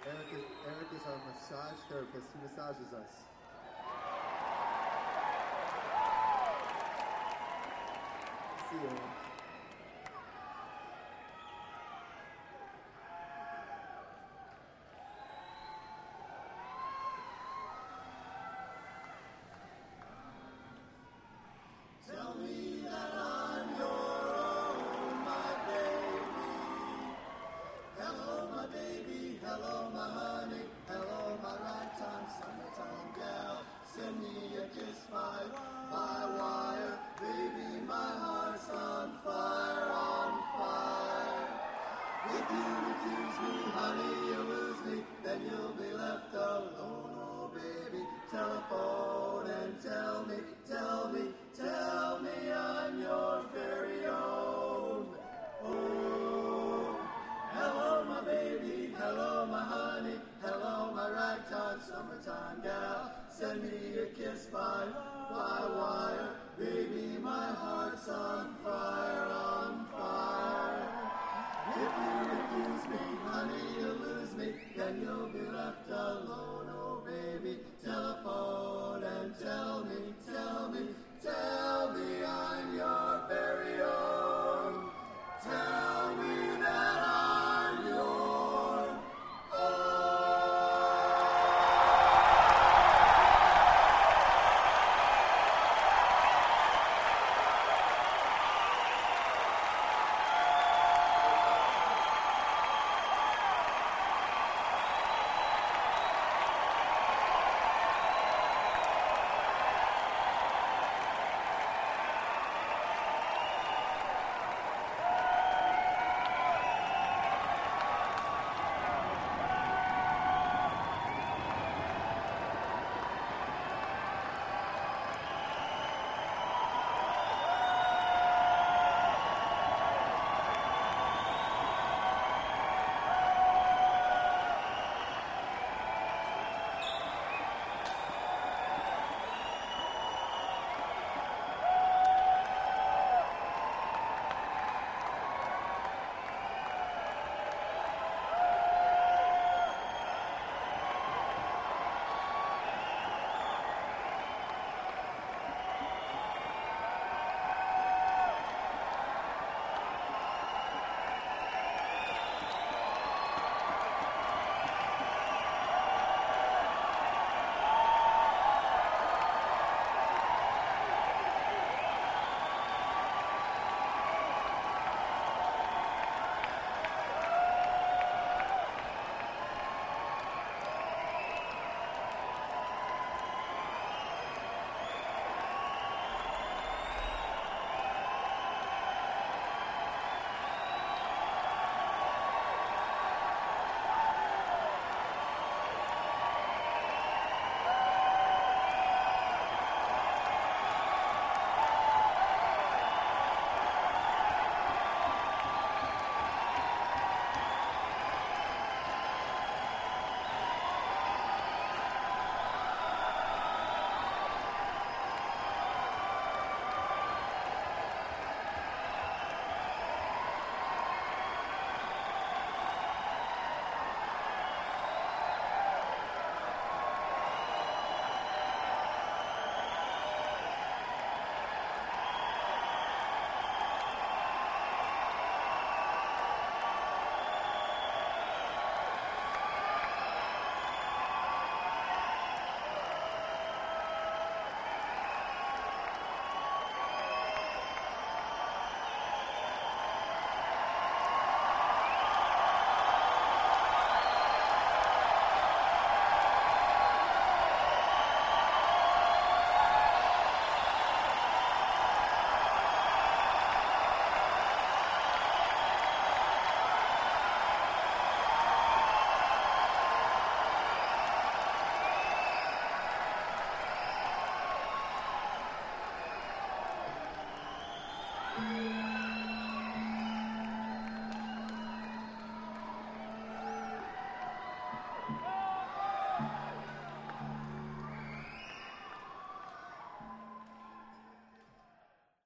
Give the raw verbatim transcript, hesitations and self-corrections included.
Eric is, Eric is our massage therapist. He massages us. See you, Eric. Tell me that I'm your own, my baby. Hello, my baby. Hello, my honey. Hello, my ragtime summertime gal. Send me a kiss by, by wire. Baby, my heart's on fire, on fire. If you refuse me, honey, you lose me. Then you'll be left alone, oh baby. Telephone and tell me, tell me, tell me I'm your very own. Oh, hello, my baby. Hello, my honey. Hello, my ragtime summertime gal. Send me a kiss by, by wire. Baby, my heart's on fire, on fire. If you refuse me, honey, you'll lose me. Then you'll be left